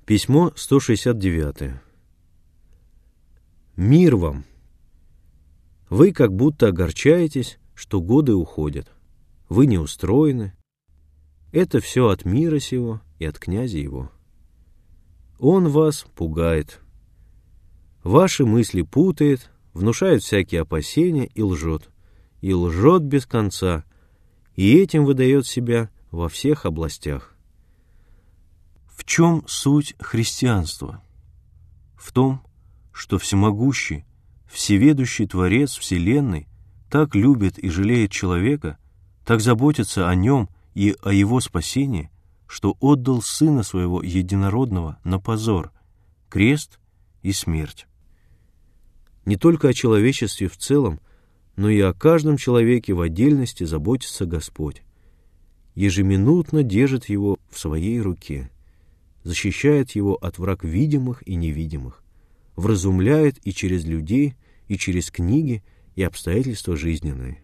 Письмо 169. Мир вам! Вы как будто огорчаетесь, что годы уходят. Вы не устроены. Это все от мира сего и от князя его. Он вас пугает. Ваши мысли путает, внушает всякие опасения и лжет без конца, и этим выдает себя во всех областях. В чем суть христианства? В том, что всемогущий, всеведущий Творец Вселенной так любит и жалеет человека, так заботится о нем и о его спасении, что отдал Сына Своего Единородного на позор, крест и смерть. Не только о человечестве в целом, но и о каждом человеке в отдельности заботится Господь. Ежеминутно держит его в своей руке, защищает его от враг видимых и невидимых, вразумляет и через людей, и через книги и обстоятельства жизненные.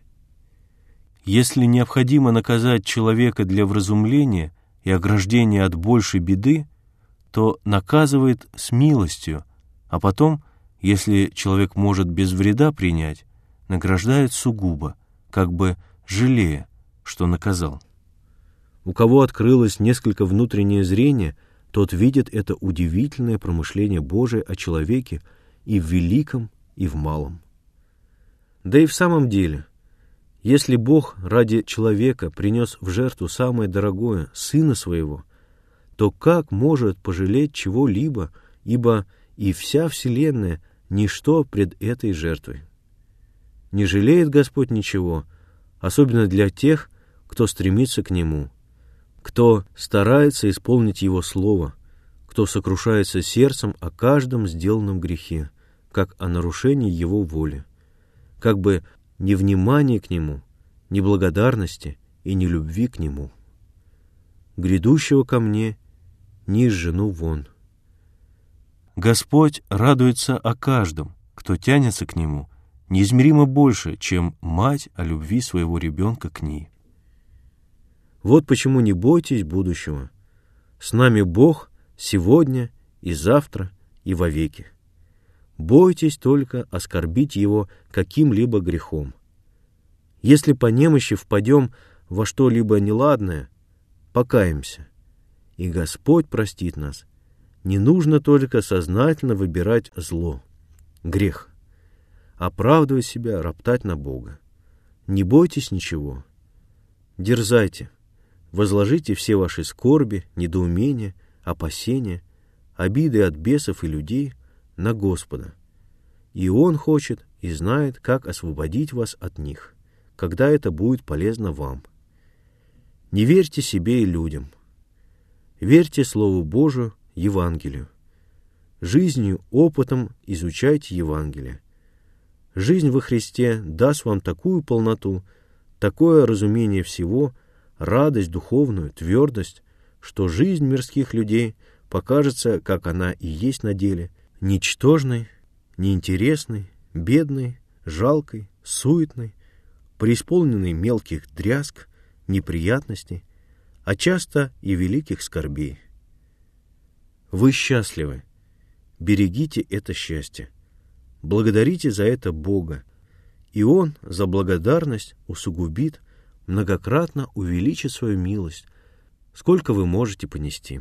Если необходимо наказать человека для вразумления и ограждения от большей беды, то наказывает с милостью, а потом, если человек может без вреда принять, награждает сугубо, как бы жалея, что наказал. У кого открылось несколько внутреннее зрение, тот видит это удивительное промышление Божие о человеке и в великом, и в малом. Да и в самом деле, если Бог ради человека принес в жертву самое дорогое, Сына Своего, то как может пожалеть чего-либо, ибо и вся вселенная — ничто пред этой жертвой? Не жалеет Господь ничего, особенно для тех, кто стремится к Нему, кто старается исполнить Его Слово, кто сокрушается сердцем о каждом сделанном грехе, как о нарушении Его воли, как бы невнимания к Нему, неблагодарности и нелюбви к Нему. Грядущего ко мне не изжену вон. Господь радуется о каждом, кто тянется к Нему, неизмеримо больше, чем мать о любви своего ребенка к ней. Вот почему не бойтесь будущего. С нами Бог сегодня и завтра и вовеки. Бойтесь только оскорбить Его каким-либо грехом. Если по немощи впадем во что-либо неладное, покаемся, и Господь простит нас. Не нужно только сознательно выбирать зло, грех, оправдывать себя, роптать на Бога. Не бойтесь ничего. Дерзайте, возложите все ваши скорби, недоумения, опасения, обиды от бесов и людей на Господа. И Он хочет и знает, как освободить вас от них, когда это будет полезно вам. Не верьте себе и людям. Верьте Слову Божию, Евангелию. Жизнью, опытом изучайте Евангелие. Жизнь во Христе даст вам такую полноту, такое разумение всего, радость духовную, твердость, что жизнь мирских людей покажется, как она и есть на деле, ничтожной, неинтересной, бедной, жалкой, суетной, преисполненной мелких дрязг, неприятностей, а часто и великих скорбей. Вы счастливы. Берегите это счастье. Благодарите за это Бога, и Он за благодарность усугубит, многократно увеличит свою милость, сколько вы можете понести.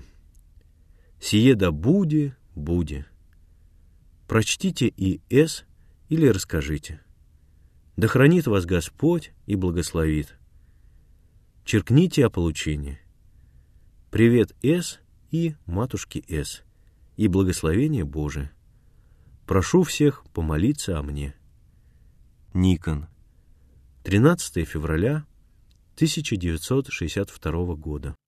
Сие да буди, буди. Прочтите и С или расскажите. Да хранит вас Господь и благословит. Черкните о получении. Привет С и матушке С, и благословение Божие. Прошу всех помолиться о мне. Никон. 13 февраля 1962 года.